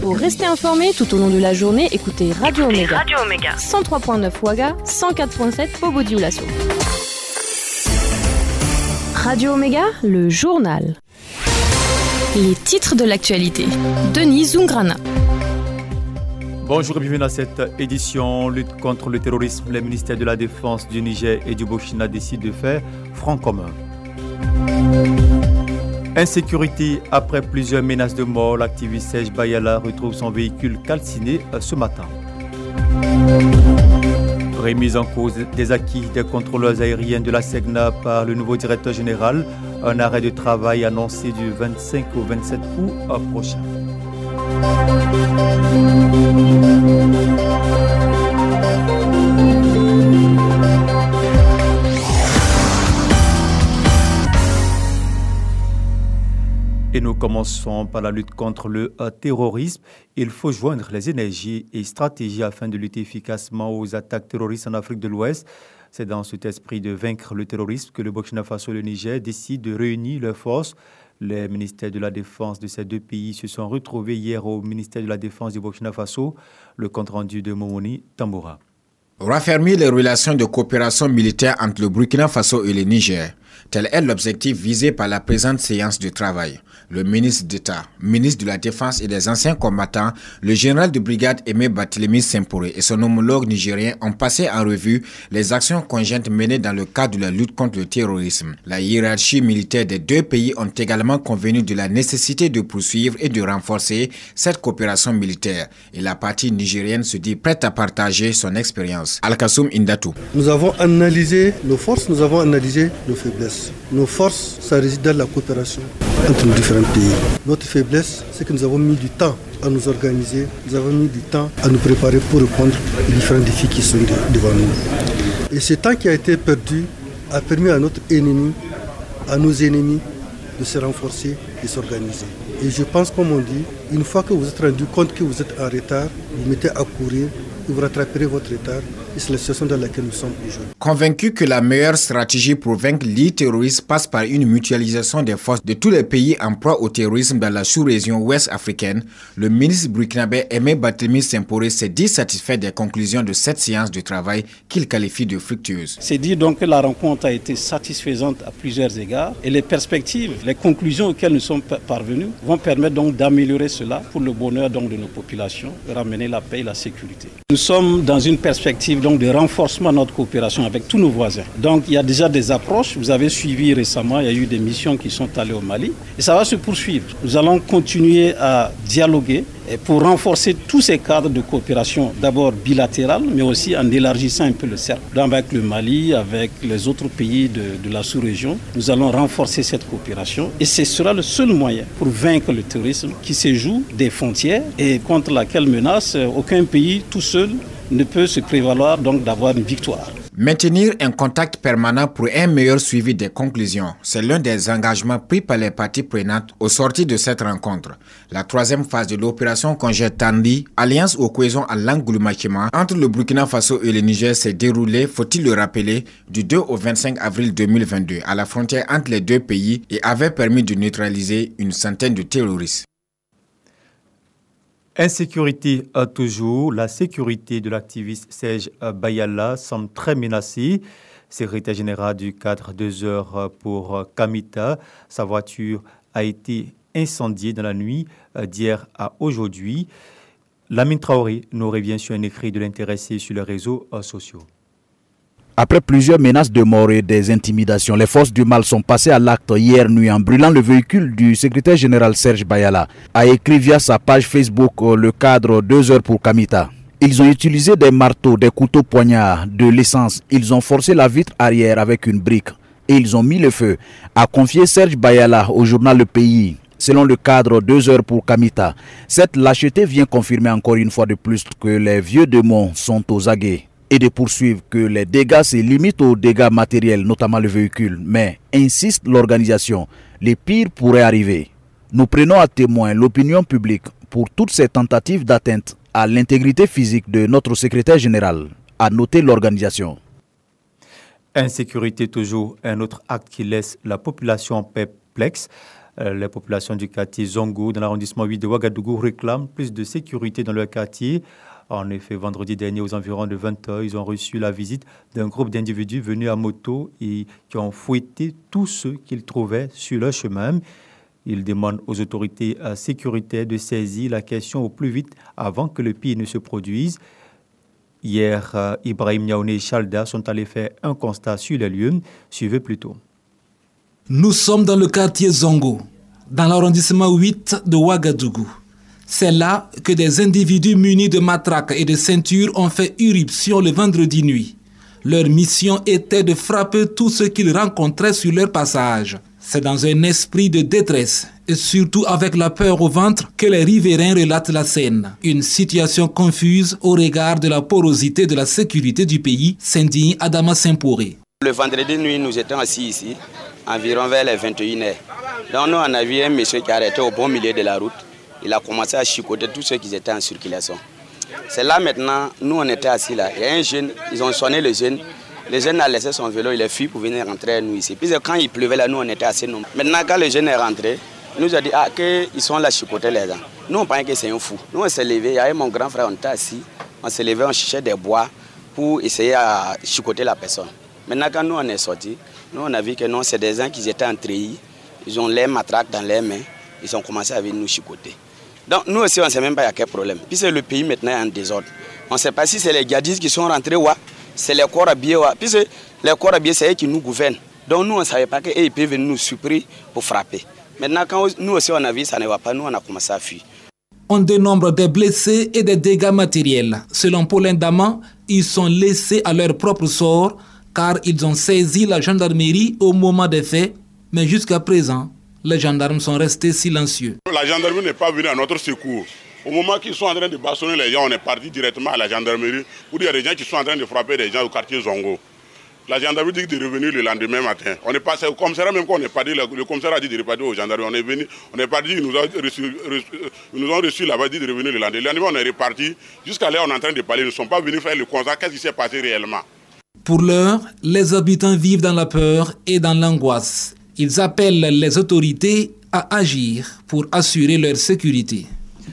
Pour rester informé tout au long de la journée, écoutez Radio Omega. 103.9 Ouaga, 104.7 Bobo Dioulasso. Radio Omega, le journal. Les titres de l'actualité. Denis Zungrana. Bonjour et bienvenue à cette édition. Lutte contre le terrorisme, les ministères de la Défense du Niger et du Burkina décident de faire front commun. Insécurité, après plusieurs menaces de mort, l'activiste Serge Bayala retrouve son véhicule calciné ce matin. Remise en cause des acquis des contrôleurs aériens de la SEGNA par le nouveau directeur général. Un arrêt de travail annoncé du 25 au 27 août prochain. Et nous commençons par la lutte contre le terrorisme. Il faut joindre les énergies et stratégies afin de lutter efficacement aux attaques terroristes en Afrique de l'Ouest. C'est dans cet esprit de vaincre le terrorisme que le Burkina Faso et le Niger décident de réunir leurs forces. Les ministères de la Défense de ces deux pays se sont retrouvés hier au ministère de la Défense du Burkina Faso. Le compte-rendu de Momoni Tamboura. Raffermir les relations de coopération militaire entre le Burkina Faso et le Niger. Tel est l'objectif visé par la présente séance de travail. Le ministre d'État, ministre de la Défense et des anciens combattants, le général de brigade Aimé Barthélémy Semporé et son homologue nigérien ont passé en revue les actions conjointes menées dans le cadre de la lutte contre le terrorisme. La hiérarchie militaire des deux pays ont également convenu de la nécessité de poursuivre et de renforcer cette coopération militaire. Et la partie nigérienne se dit prête à partager son expérience. Al-Kassoum Indatou. Nous avons analysé nos forces, nous avons analysé nos faiblesses. Nos forces, ça réside dans la coopération entre nos différents pays. Notre faiblesse, c'est que nous avons mis du temps à nous organiser, nous avons mis du temps à nous préparer pour répondre aux différents défis qui sont devant nous. Et ce temps qui a été perdu a permis à notre ennemi, à nos ennemis, de se renforcer et s'organiser. Et je pense, comme on dit, une fois que vous êtes rendu compte que vous êtes en retard, vous mettez à courir et vous rattraperez votre retard. Et c'est la situation dans laquelle nous sommes aujourd'hui. Convaincu que la meilleure stratégie pour vaincre les terroristes passe par une mutualisation des forces de tous les pays en proie au terrorisme dans la sous-région ouest africaine, le ministre burkinabé Aimé Barthélémy Semporé s'est dit satisfait des conclusions de cette séance de travail qu'il qualifie de fructueuse. C'est dit donc que la rencontre a été satisfaisante à plusieurs égards et les perspectives, les conclusions auxquelles nous sommes parvenus vont permettre donc d'améliorer cela pour le bonheur donc de nos populations, de ramener la paix et la sécurité. Nous sommes dans une perspective donc de renforcement de notre coopération avec tous nos voisins. Donc il y a déjà des approches. Vous avez suivi récemment, il y a eu des missions qui sont allées au Mali et ça va se poursuivre. Nous allons continuer à dialoguer pour renforcer tous ces cadres de coopération, d'abord bilatérale, mais aussi en élargissant un peu le cercle. Donc avec le Mali, avec les autres pays de la sous-région, nous allons renforcer cette coopération et ce sera le seul moyen pour vaincre le terrorisme qui se joue des frontières et contre laquelle menace aucun pays tout seul ne peut se prévaloir donc d'avoir une victoire. Maintenir un contact permanent pour un meilleur suivi des conclusions, c'est l'un des engagements pris par les parties prenantes au sortir de cette rencontre. La troisième phase de l'opération conjointe Tandi, Alliance aux cohésions à l'Angoulou-Makima, entre le Burkina Faso et le Niger s'est déroulée, faut-il le rappeler, du 2 au 25 avril 2022 à la frontière entre les deux pays et avait permis de neutraliser une centaine de terroristes. Insécurité toujours, la sécurité de l'activiste Serge Bayala semble très menacée. Secrétaire général du cadre 2 heures pour Kamita, sa voiture a été incendiée dans la nuit d'hier à aujourd'hui. Lamine Traoré nous revient sur un écrit de l'intéressé sur les réseaux sociaux. Après plusieurs menaces de mort et des intimidations, les forces du mal sont passées à l'acte hier nuit en brûlant le véhicule du secrétaire général Serge Bayala, a écrit via sa page Facebook le cadre 2 heures pour Kamita. Ils ont utilisé des marteaux, des couteaux poignards, de l'essence. Ils ont forcé la vitre arrière avec une brique et ils ont mis le feu, a confié Serge Bayala au journal Le Pays. Selon le cadre 2 heures pour Kamita, cette lâcheté vient confirmer encore une fois de plus que les vieux démons sont aux aguets. Et de poursuivre que les dégâts se limitent aux dégâts matériels, notamment le véhicule. Mais, insiste l'organisation, les pires pourraient arriver. Nous prenons à témoin l'opinion publique pour toutes ces tentatives d'atteinte à l'intégrité physique de notre secrétaire général, a noté l'organisation. Insécurité toujours, un autre acte qui laisse la population perplexe. Les populations du quartier Zongo, dans l'arrondissement 8 de Ouagadougou, réclament plus de sécurité dans leur quartier. En effet, vendredi dernier, aux environs de 20h, ils ont reçu la visite d'un groupe d'individus venus à moto et qui ont fouetté tous ceux qu'ils trouvaient sur leur chemin. Ils demandent aux autorités sécuritaires de saisir la question au plus vite avant que le pire ne se produise. Hier, Ibrahim Niaoune et Chalda sont allés faire un constat sur les lieux. Suivez plutôt. Nous sommes dans le quartier Zongo, dans l'arrondissement 8 de Ouagadougou. C'est là que des individus munis de matraques et de ceintures ont fait irruption le vendredi nuit. Leur mission était de frapper tous ceux qu'ils rencontraient sur leur passage. C'est dans un esprit de détresse et surtout avec la peur au ventre que les riverains relatent la scène. Une situation confuse au regard de la porosité de la sécurité du pays, s'indigne Adama Simporé. Le vendredi nuit, nous étions assis ici, environ vers les 21h. Donc nous, on a vu un monsieur qui arrêtait au bon milieu de la route. Il a commencé à chicoter tous ceux qui étaient en circulation. C'est là maintenant, nous on était assis là. Il y a un jeune, ils ont sonné le jeune. Le jeune a laissé son vélo, il est fui pour venir rentrer nous ici. Puis quand il pleuvait là, nous on était assez nombreux. Maintenant quand le jeune est rentré, il nous a dit qu'ils sont là chicoter les gens. Nous on pensait que c'est un fou. Nous on s'est levé, il y avait mon grand frère, on était assis. On s'est levé, on cherchait des bois pour essayer à chicoter la personne. Maintenant quand nous on est sortis, nous on a vu que non, c'est des gens qui étaient en treillis. Ils ont les matraques dans leurs mains. Ils ont commencé à venir nous chicoter. Donc nous aussi, on ne sait même pas il y a quel problème. Puis c'est le pays maintenant en désordre. On ne sait pas si c'est les djihadistes qui sont rentrés ou c'est les corps habillés. Puis les corps habillés, c'est eux qui nous gouvernent. Donc nous, on ne savait pas qu'ils peuvent venir nous surprendre pour frapper. Maintenant, quand nous aussi, on a vu ça ne va pas, nous, on a commencé à fuir. On dénombre des blessés et des dégâts matériels. Selon Paulin Daman, ils sont laissés à leur propre sort car ils ont saisi la gendarmerie au moment des faits. Mais jusqu'à présent, les gendarmes sont restés silencieux. La gendarmerie n'est pas venue à notre secours. Au moment qu'ils sont en train de bâtonner les gens, on est parti directement à la gendarmerie pour dire qu'il y a des gens qui sont en train de frapper des gens au quartier Zongo. La gendarmerie dit de revenir le lendemain matin. On est passé au commissariat, même quand on est parti, le commissariat a dit de repartir aux gendarmes. On est venu, on est parti, ils nous ont reçu là-bas, dit de revenir le lendemain. Le lendemain, on est reparti. Jusqu'à là, on est en train de parler. Ils ne sont pas venus faire le constat. Qu'est-ce qui s'est passé réellement? Pour l'heure, les habitants vivent dans la peur et dans l'angoisse. Ils appellent les autorités à agir pour assurer leur sécurité.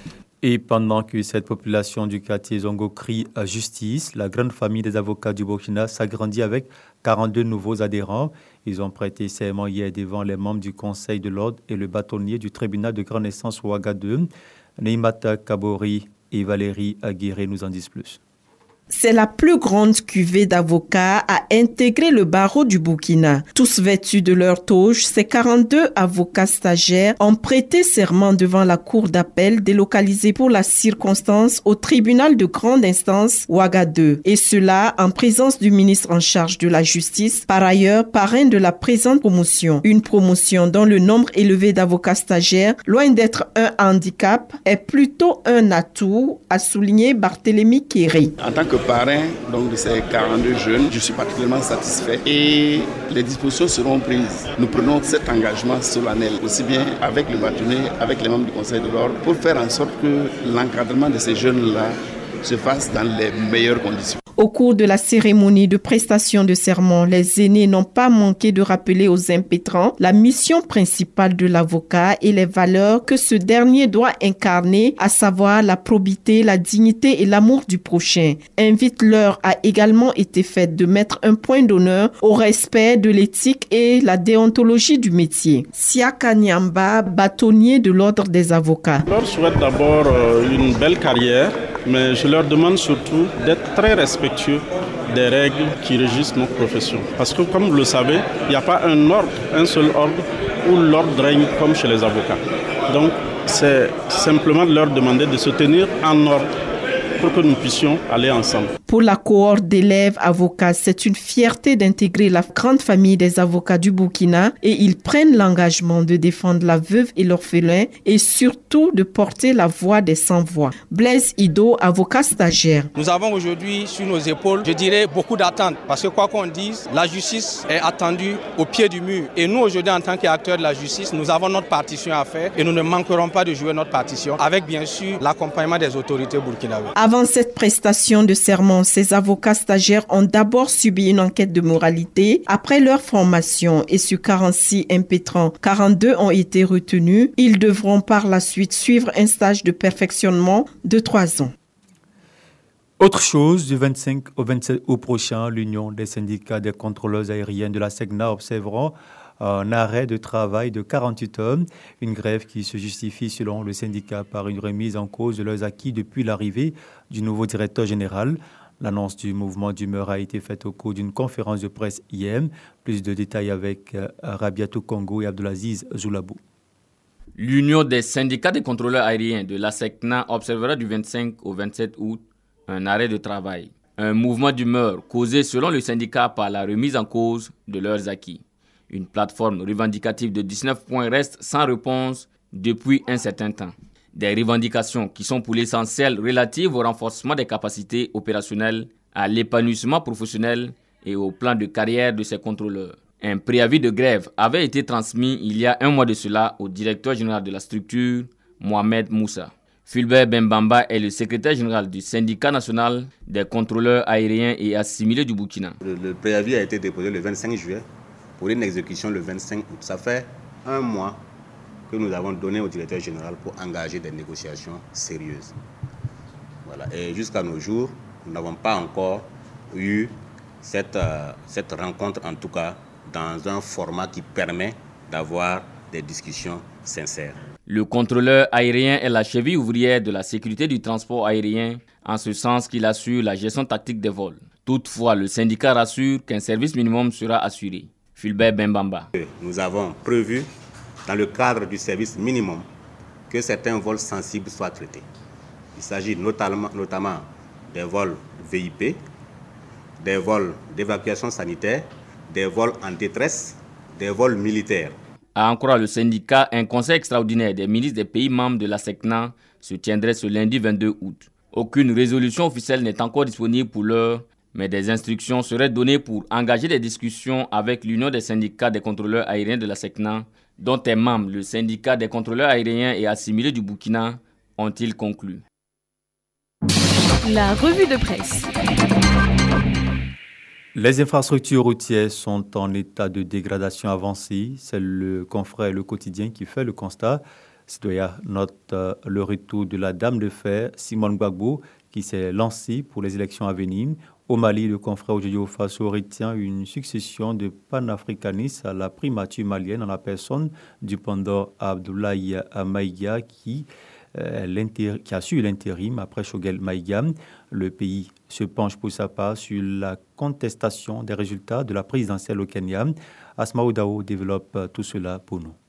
Et pendant que cette population du quartier Zongo crie à justice, la grande famille des avocats du Burkina s'agrandit avec 42 nouveaux adhérents. Ils ont prêté serment hier devant les membres du Conseil de l'ordre et le bâtonnier du tribunal de grande instance Ouagadougou. Neymata Kabori et Valérie Aguirre nous en disent plus. C'est la plus grande cuvée d'avocats à intégrer le barreau du Burkina. Tous vêtus de leur toge, ces 42 avocats stagiaires ont prêté serment devant la cour d'appel délocalisée pour la circonstance au tribunal de grande instance Ouagadougou. Et cela en présence du ministre en charge de la justice, par ailleurs parrain de la présente promotion. Une promotion dont le nombre élevé d'avocats stagiaires, loin d'être un handicap, est plutôt un atout, a souligné Barthélémy Kéry. En tant que parrain donc, de ces 42 jeunes, je suis particulièrement satisfait et les dispositions seront prises. Nous prenons cet engagement solennel, aussi bien avec le bâtonnier, avec les membres du Conseil de l'ordre, pour faire en sorte que l'encadrement de ces jeunes-là se fasse dans les meilleures conditions. Au cours de la cérémonie de prestation de serment, les aînés n'ont pas manqué de rappeler aux impétrants la mission principale de l'avocat et les valeurs que ce dernier doit incarner, à savoir la probité, la dignité et l'amour du prochain. Invite-leur a également été faite de mettre un point d'honneur au respect de l'éthique et la déontologie du métier. Siaka Nyamba, bâtonnier de l'ordre des avocats. Je leur souhaite d'abord une belle carrière, mais je leur demande surtout d'être très respectueux des règles qui régissent notre profession. Parce que comme vous le savez, il n'y a pas un seul ordre où l'ordre règne comme chez les avocats. Donc c'est simplement de leur demander de se tenir en ordre pour que nous puissions aller ensemble. Pour la cohorte d'élèves avocats, c'est une fierté d'intégrer la grande famille des avocats du Burkina et ils prennent l'engagement de défendre la veuve et l'orphelin et surtout de porter la voix des sans-voix. Blaise Ido, avocat stagiaire. Nous avons aujourd'hui sur nos épaules, je dirais, beaucoup d'attentes parce que quoi qu'on dise, la justice est attendue au pied du mur. Et nous aujourd'hui en tant qu'acteurs de la justice, nous avons notre partition à faire et nous ne manquerons pas de jouer notre partition avec bien sûr l'accompagnement des autorités burkinabées. Avant cette prestation de serment, Non, ces avocats stagiaires ont d'abord subi une enquête de moralité après leur formation et sur 46 impétrants, 42 ont été retenus. Ils devront par la suite suivre un stage de perfectionnement de 3 ans. Autre chose, du 25 au 27 août prochain, l'Union des syndicats des contrôleurs aériens de la SECNA observeront un arrêt de travail de 48 heures, une grève qui se justifie selon le syndicat par une remise en cause de leurs acquis depuis l'arrivée du nouveau directeur général. L'annonce du mouvement d'humeur a été faite au cours d'une conférence de presse hier. Plus de détails avec Rabiatou Congo et Abdelaziz Zoulabou. L'Union des syndicats des contrôleurs aériens de la SECNA observera du 25 au 27 août un arrêt de travail. Un mouvement d'humeur causé selon le syndicat par la remise en cause de leurs acquis. Une plateforme revendicative de 19 points reste sans réponse depuis un certain temps. Des revendications qui sont pour l'essentiel relatives au renforcement des capacités opérationnelles, à l'épanouissement professionnel et au plan de carrière de ces contrôleurs. Un préavis de grève avait été transmis il y a un mois de cela au directeur général de la structure, Mohamed Moussa. Fulbert Bembamba est le secrétaire général du syndicat national des contrôleurs aériens et assimilés du Burkina. Le préavis a été déposé le 25 juillet pour une exécution le 25 août. Ça fait un mois que nous avons donné au directeur général pour engager des négociations sérieuses. Voilà. Et jusqu'à nos jours, nous n'avons pas encore eu cette rencontre, en tout cas dans un format qui permet d'avoir des discussions sincères. Le contrôleur aérien est la cheville ouvrière de la sécurité du transport aérien, en ce sens qu'il assure la gestion tactique des vols. Toutefois, le syndicat rassure qu'un service minimum sera assuré. Fulbert Bembamba. Nous avons prévu, dans le cadre du service minimum, que certains vols sensibles soient traités. Il s'agit notamment des vols VIP, des vols d'évacuation sanitaire, des vols en détresse, des vols militaires. À en croire le syndicat, un conseil extraordinaire des ministres des pays membres de la SECNA se tiendrait ce lundi 22 août. Aucune résolution officielle n'est encore disponible pour l'heure, mais des instructions seraient données pour engager des discussions avec l'Union des syndicats des contrôleurs aériens de la SECNA, dont est membre le syndicat des contrôleurs aériens et assimilés du Burkina, ont-ils conclu. La revue de presse. Les infrastructures routières sont en état de dégradation avancée. C'est le confrère Le Quotidien qui fait le constat. Sidoya note le retour de la dame de fer, Simone Gbagbo, qui s'est lancée pour les élections à venir. Au Mali, le confrère Ojojo Faso retient une succession de panafricanistes à la primature malienne en la personne du pendant Abdoulaye Maïga qui a su l'intérim après Choguel Maïga. Le pays se penche pour sa part sur la contestation des résultats de la présidentielle au Kenya. Asma Oudao développe tout cela pour nous.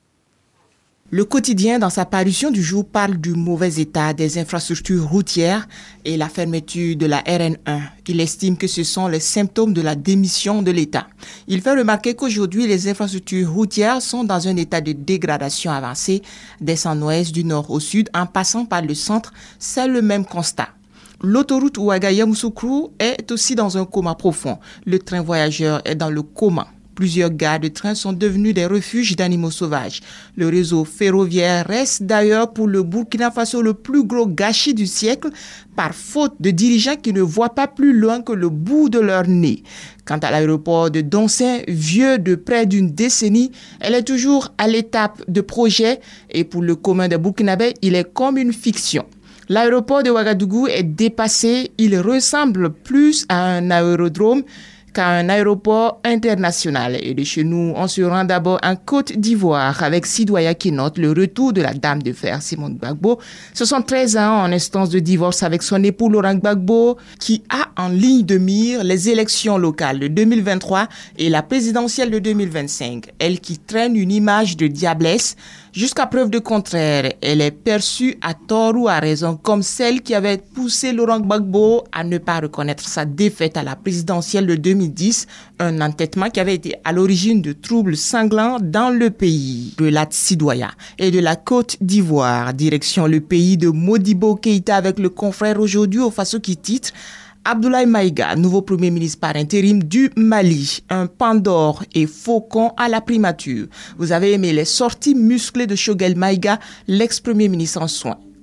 Le Quotidien, dans sa parution du jour, parle du mauvais état des infrastructures routières et la fermeture de la RN1. Il estime que ce sont les symptômes de la démission de l'État. Il fait remarquer qu'aujourd'hui, les infrastructures routières sont dans un état de dégradation avancée, des centres-ouest du nord au sud, en passant par le centre. C'est le même constat. L'autoroute Ouagaïa-Moussoukro est aussi dans un coma profond. Le train voyageur est dans le coma. Plusieurs gares de train sont devenues des refuges d'animaux sauvages. Le réseau ferroviaire reste d'ailleurs pour le Burkina Faso le plus gros gâchis du siècle par faute de dirigeants qui ne voient pas plus loin que le bout de leur nez. Quant à l'aéroport de Doncin, vieux de près d'une décennie, elle est toujours à l'étape de projet et pour le commun des Burkinabés, il est comme une fiction. L'aéroport de Ouagadougou est dépassé, il ressemble plus à un aérodrome qu'à un aéroport international. Et de chez nous, on se rend d'abord en Côte d'Ivoire avec Sidoya qui note le retour de la dame de fer Simone Gbagbo. 73 ans en instance de divorce avec son époux Laurent Gbagbo qui a en ligne de mire les élections locales de 2023 et la présidentielle de 2025. Elle qui traîne une image de diablesse. Jusqu'à preuve de contraire, elle est perçue à tort ou à raison comme celle qui avait poussé Laurent Gbagbo à ne pas reconnaître sa défaite à la présidentielle de 2010, un entêtement qui avait été à l'origine de troubles sanglants dans le pays. De la Sidoya et de la Côte d'Ivoire, direction le pays de Modibo Keïta avec le confrère aujourd'hui au Faso qui titre Abdoulaye Maïga, nouveau premier ministre par intérim du Mali, un pandore et faucon à la primature. Vous avez aimé les sorties musclées de Choguel Maïga, l'ex-premier ministre en soins.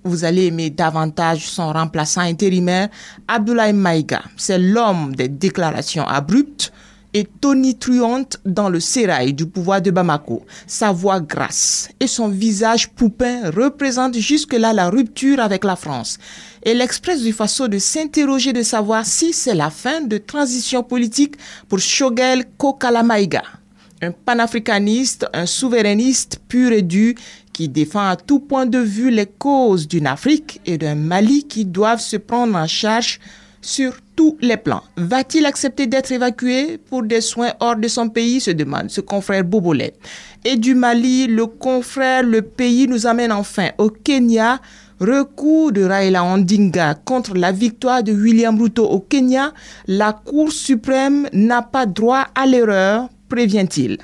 Vous allez aimer davantage son remplaçant intérimaire, Abdoulaye Maïga. C'est l'homme des déclarations abruptes et tonitruante dans le sérail du pouvoir de Bamako. Sa voix grasse et son visage poupin représentent jusque-là la rupture avec la France. Et l'Express du Faso de s'interroger de savoir si c'est la fin de transition politique pour Choguel Kokala Maïga. Un panafricaniste, un souverainiste pur et dur qui défend à tout point de vue les causes d'une Afrique et d'un Mali qui doivent se prendre en charge sur tous les plans. Va-t-il accepter d'être évacué pour des soins hors de son pays, se demande ce confrère Bobolet. Et du Mali, le confrère Le Pays nous amène enfin au Kenya. Recours de Raila Odinga contre la victoire de William Ruto au Kenya. La Cour suprême n'a pas droit à l'erreur, prévient-il.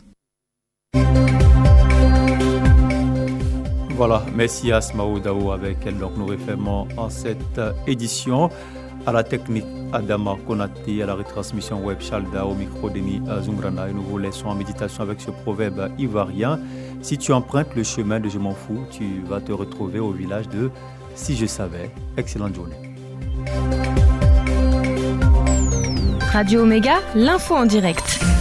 Voilà, merci à Asmaou Daou avec elle. Donc nous refermons en cette édition. À la technique, Adama Konati, à la retransmission web Chalda, au micro Denis Zungrana. Et nous vous laissons en méditation avec ce proverbe ivoirien. Si tu empruntes le chemin de Je m'en fous, tu vas te retrouver au village de Si je savais. Excellente journée. Radio Omega, l'info en direct.